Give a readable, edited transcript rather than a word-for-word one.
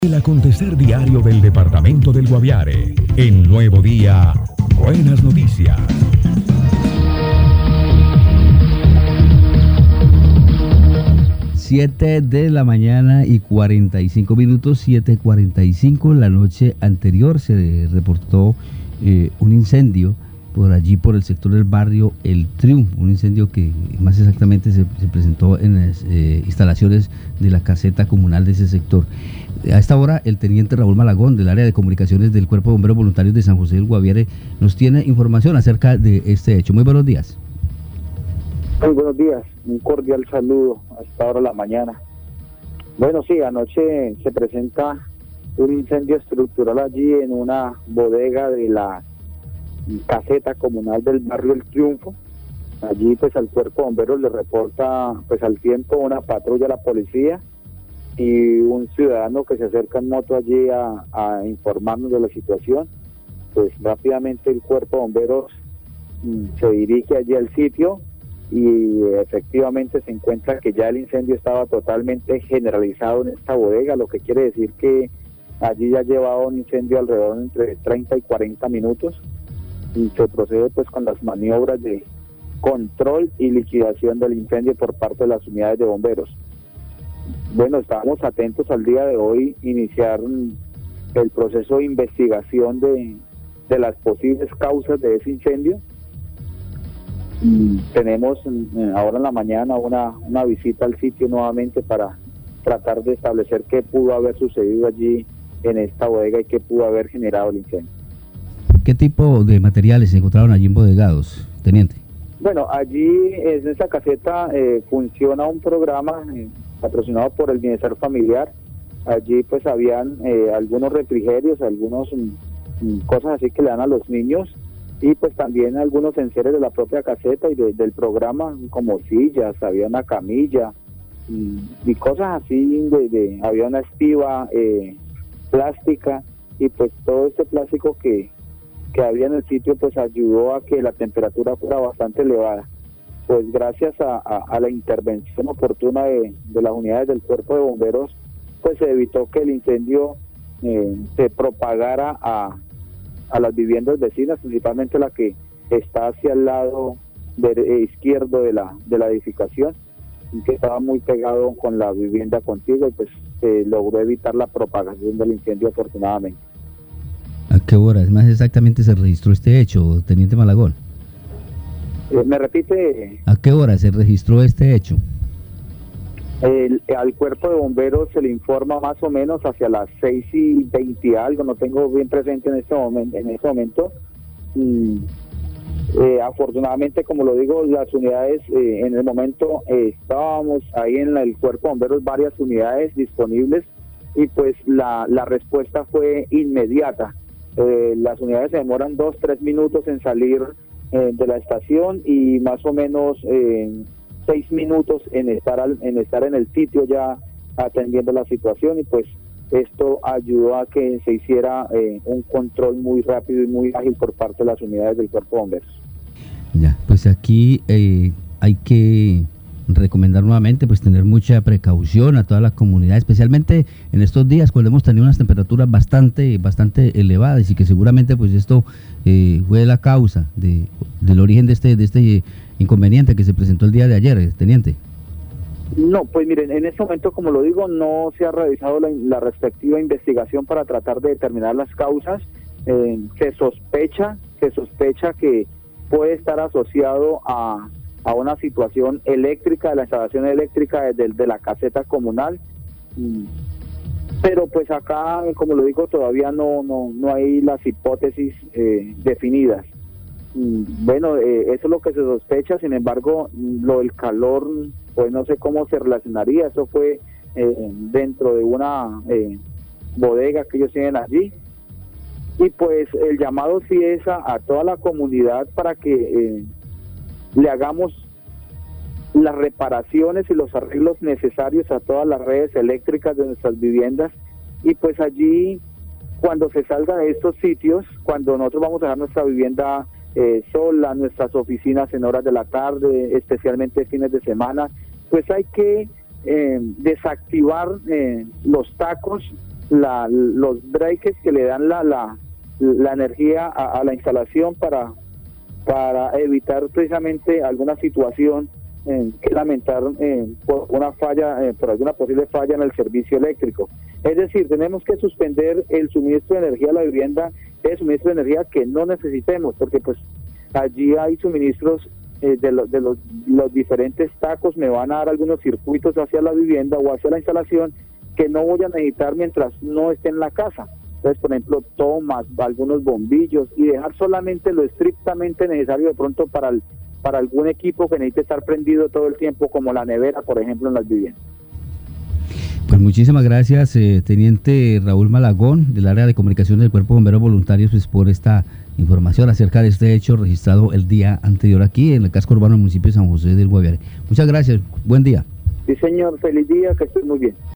El acontecer diario del departamento del Guaviare. En Nuevo Día, buenas noticias. Siete de la mañana y 45 minutos, 7:45. La noche anterior se reportó un incendio por allí, por el sector del barrio El Triunfo, un incendio que más exactamente se presentó en las instalaciones de la caseta comunal de ese sector. A esta hora, el teniente Raúl Malagón, del área de comunicaciones del Cuerpo de Bomberos Voluntarios de San José del Guaviare, nos tiene información acerca de este hecho. Muy buenos días. Muy buenos días, un cordial saludo a esta hora de la mañana. Bueno, sí, anoche se presenta un incendio estructural allí en una bodega de la caseta comunal del barrio El Triunfo. Allí pues al cuerpo de bomberos le reporta pues al tiempo una patrulla de la policía y un ciudadano que se acerca en moto allí a informarnos de la situación. Pues rápidamente el cuerpo de bomberos se dirige allí al sitio y efectivamente se encuentra que ya el incendio estaba totalmente generalizado en esta bodega, lo que quiere decir que allí ya llevaba un incendio alrededor entre 30 y 40 minutos y se procede pues con las maniobras de control y liquidación del incendio por parte de las unidades de bomberos. Bueno, estábamos atentos al día de hoy iniciar el proceso de investigación de las posibles causas de ese incendio. Tenemos ahora en la mañana una visita al sitio nuevamente para tratar de establecer qué pudo haber sucedido allí en esta bodega y qué pudo haber generado el incendio. ¿Qué tipo de materiales se encontraron allí embodegados, teniente? Bueno, allí en esta caseta funciona un programa patrocinado por el Bienestar Familiar. Allí pues habían algunos refrigerios, algunos cosas así que le dan a los niños y pues también algunos enseres de la propia caseta y del programa, como sillas, había una camilla y cosas así, había una estiba plástica y pues todo este plástico que había en el sitio pues ayudó a que la temperatura fuera bastante elevada. Pues gracias a la intervención oportuna de las unidades del cuerpo de bomberos, pues se evitó que el incendio se propagara a las viviendas vecinas, principalmente la que está hacia el lado izquierdo de la edificación, que estaba muy pegado con la vivienda contigua y pues se logró evitar la propagación del incendio afortunadamente. ¿A qué horas más exactamente se registró este hecho, teniente Malagón? ¿Me repite? ¿A qué hora se registró este hecho? Al cuerpo de bomberos se le informa más o menos hacia las 6:20 algo, no tengo bien presente en este momento. Afortunadamente, como lo digo, las unidades en el momento estábamos ahí en el cuerpo de bomberos, varias unidades disponibles y pues la respuesta fue inmediata. Las unidades se demoran 2-3 minutos en salir de la estación y más o menos 6 minutos en estar en el sitio ya atendiendo la situación y pues esto ayudó a que se hiciera un control muy rápido y muy ágil por parte de las unidades del cuerpo de bomberos. Ya, pues aquí hay que recomendar nuevamente pues tener mucha precaución a toda la comunidad, especialmente en estos días cuando hemos tenido unas temperaturas bastante elevadas y que seguramente pues esto fue la causa del origen de este inconveniente que se presentó el día de ayer, teniente. No, pues miren, en este momento, como lo digo, no se ha realizado la respectiva investigación para tratar de determinar las causas. Se sospecha que puede estar asociado a una situación eléctrica, de la instalación eléctrica de la caseta comunal, pero pues acá, como lo digo, todavía no hay las hipótesis definidas. Bueno, eso es lo que se sospecha. Sin embargo, lo del calor, pues no sé cómo se relacionaría. Eso fue dentro de una bodega que ellos tienen allí. Y pues el llamado sí es a toda la comunidad para que le hagamos las reparaciones y los arreglos necesarios a todas las redes eléctricas de nuestras viviendas y pues allí cuando se salga de estos sitios, cuando nosotros vamos a dejar nuestra vivienda sola, nuestras oficinas en horas de la tarde, especialmente fines de semana, pues hay que desactivar los tacos los breakers que le dan la energía a la instalación para evitar precisamente alguna situación que lamentar por una falla, por alguna posible falla en el servicio eléctrico. Es decir, tenemos que suspender el suministro de energía a la vivienda, el suministro de energía que no necesitemos, porque pues allí hay suministros de los diferentes tacos, me van a dar algunos circuitos hacia la vivienda o hacia la instalación que no voy a necesitar mientras no esté en la casa. Entonces, por ejemplo, tomas, algunos bombillos y dejar solamente lo estrictamente necesario de pronto para algún equipo que necesite estar prendido todo el tiempo, como la nevera, por ejemplo, en las viviendas. Pues muchísimas gracias, Teniente Raúl Malagón, del área de comunicación del Cuerpo de Bomberos Voluntarios, pues, por esta información acerca de este hecho registrado el día anterior aquí en el casco urbano del municipio de San José del Guaviare. Muchas gracias, buen día. Sí, señor, feliz día, que esté muy bien.